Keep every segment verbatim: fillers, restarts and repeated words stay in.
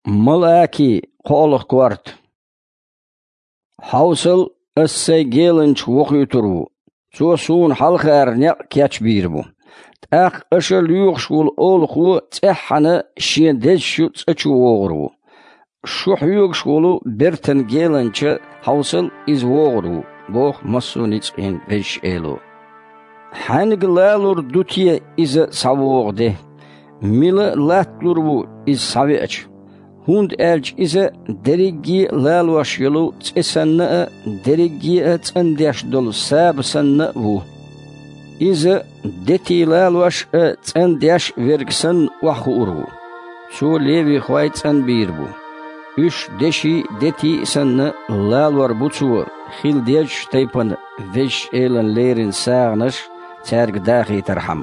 Malaki qo'liq quart. Hausul assay gelinch woqyuturu. Sosun halqar ne catch birbu. Aq ashal yuqshul olqu tsahana shiendes shut achu wogru. Shuhyugshulu berten gelinch hausul is wogru. Boch masunits in vesh elo. Hanglalur dutie is savogde. Mila latlurbu is savich. Hund elch is a derigi lalwash yolu tsanna derigi tsandash dol sab sanna vu. Is a deti lalwash tsandash vergsan wahuru. So levi white and birbu. Ush deshi deti sanna lalwar butsu khildej taipan vesh elan lerin sagnash terg daghi tarham.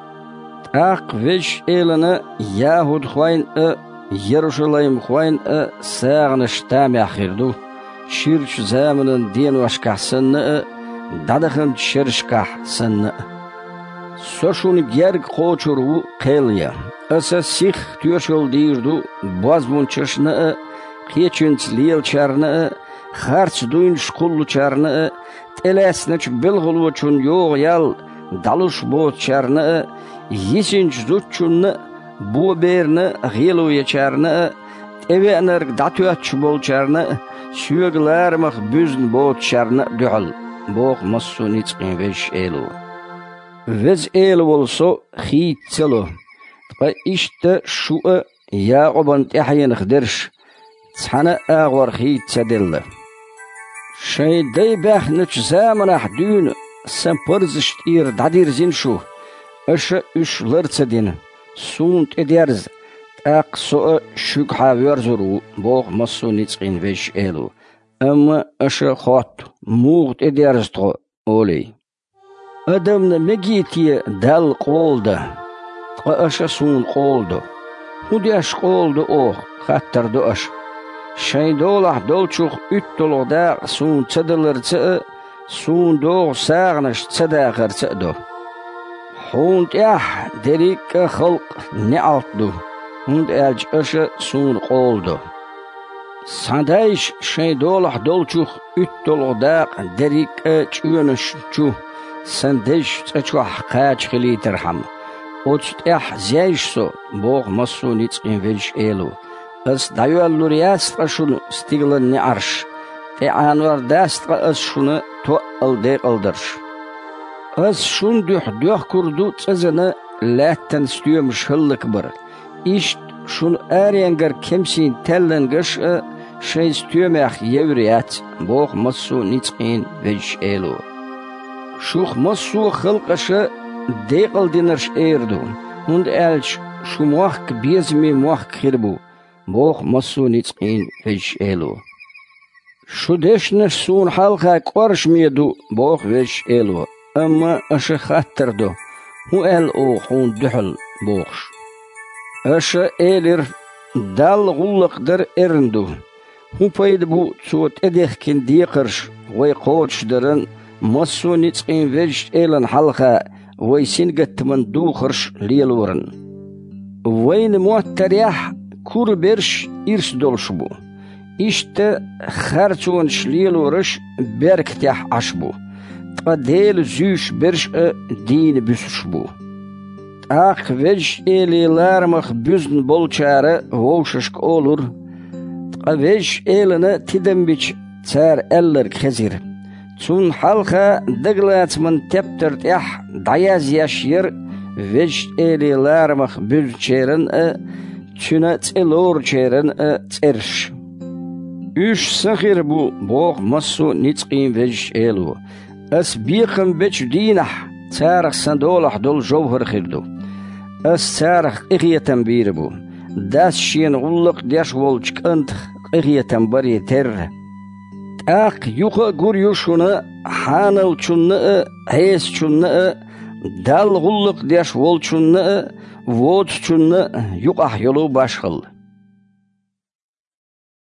Aq vesh elana yahud khwain a Jerusalem خوين أ ساغن شتام خيردو شيرش زامن دين واشكح سنة دادخن شرشكح سنة سوشون جيرك قوچرو قيليا أسا سيخ تيوشول ديردو بازمون چشنة قيچنس ليل چارنة خارچ دوين شقلو چارنة تلاسنچ بلغلو چون يوغ يال دالوش بوت چارنة يسنچ دوچون Bu berne gelo yaşarna, evener datüatç bol çarna, süyegler mah büzn bot çarna düğül. Boğ massu nitsqin veş elo. Vez elo olso xit çelo. Tıqa işte şu ya oban tehyen xderş. Tsana ağvar xit çedelle. Şey dey behneç zamanah düğün, sen pırzışt ir dadir zin şu. Aşı üş lırçedin. Sunt ederiz. Aq so şük haver zuru. Boğ masu nitsqin veş elo. Ama aşı xot. Muğt ederiz to. Oley. Adamna megitiye dal qolda. Qa aşı sun qolda. Hudi aş qolda oh. Xattardu aş. Şeydolah dolçuq üt doluqda sun çadılırçı. Sun doğ sağnaş çadaqırçı do. Hund yah derik xalq ne altdu. Hund elç aşı sun qoldu. Sandayş şeydolah dolçuq üt doluqda derik çüyönüşçü. Sandayş çaçuq qaç xilitirham. Oçt yah zeyşso boğ masu nitsqin veç elu. As dayuallur yastra şunu stiglan ne arş. Te anvar dastra as şunu to alde qaldırş. Az şun düh düh kurdu tsazana latten stüyümüş hıllık bir. İşt şun ariyengar kemsin tellengiş şey stüyümək yevriyat. Boğ masu nitsqin veç elu. Şuх masu hılqaşı deyqaldinarş erdu. Hund elç şu muhak bezmi muhak khirbu. Boğ masu nitsqin veç elu. Şu deşniş sun halqa qorşmiydu. Boğ veç elu. Ama aşı xattardu. Hu el o hun dühül boğş. Aşı elir dal gullıqdır erindu. Hu paydı bu çot edekkin diqırş. Vay qoçdırın masu nitsqin veç elan halqa. Vay singatman duqırş liyelurın. Vayni muattariyah kur berş irs dolş bu. İşte xarçun şliyelurış berktiyah aş bu. Qadel züş berş din büsüş bu. Aq veç eliler mah büzn bolçarı voşuşk olur. Qaveç elini tidembiç çar eller khezir. Çun halqa daglatsman teptirt yah dayaz yaşyer veç eliler mah büzçerin çüne çelor çerin çerş. Üç sahir bu boğ masu nitsqin veç elu. As biqim beç dinah çarıq sandolah dol jovhar khirdu. As çarıq iqiyatan biri bu. Das şiyen ulluq deş volçk ant iqiyatan bari ter. Aq yuqa gur yuşunu hanal çunnu hes çunnu dal ulluq deş volçunnu vot çunnu yuqah yolu başqıl.